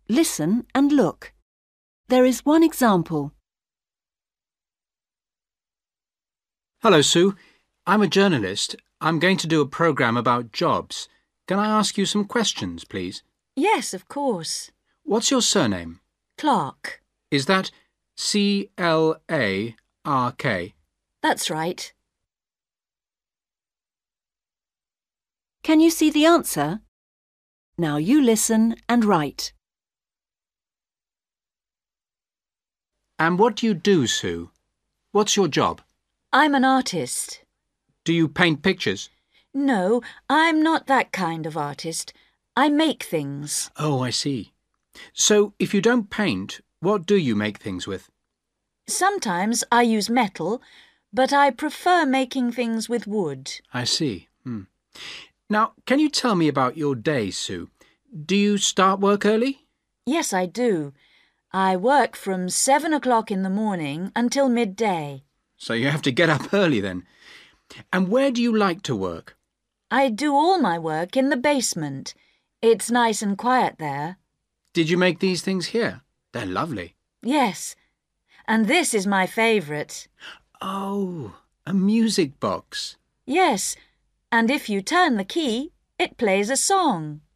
Listen and look. There is one example. Hello, Sue. I'm a journalist. I'm going to do a programme about jobs. Can I ask you some questions, please? Yes, of course. What's your surname? Clark. Is that C-L-A-R-K? That's right. Can you see the answer? Now you listen and write. And what do you do, Sue? What's your job? I'm an artist. Do you paint pictures? No, I'm not that kind of artist. I make things. Oh, I see. So, if you don't paint, what do you make things with? Sometimes I use metal, but I prefer making things with wood. I see. Now, can you tell me about your day, Sue? Do you start work early? Yes, I do. I work from 7 o'clock in the morning until midday. So you have to get up early then. And where do you like to work? I do all my work in the basement. It's nice and quiet there. Did you make these things here? They're lovely. Yes, and this is my favourite. Oh, a music box. Yes, and if you turn the key, it plays a song.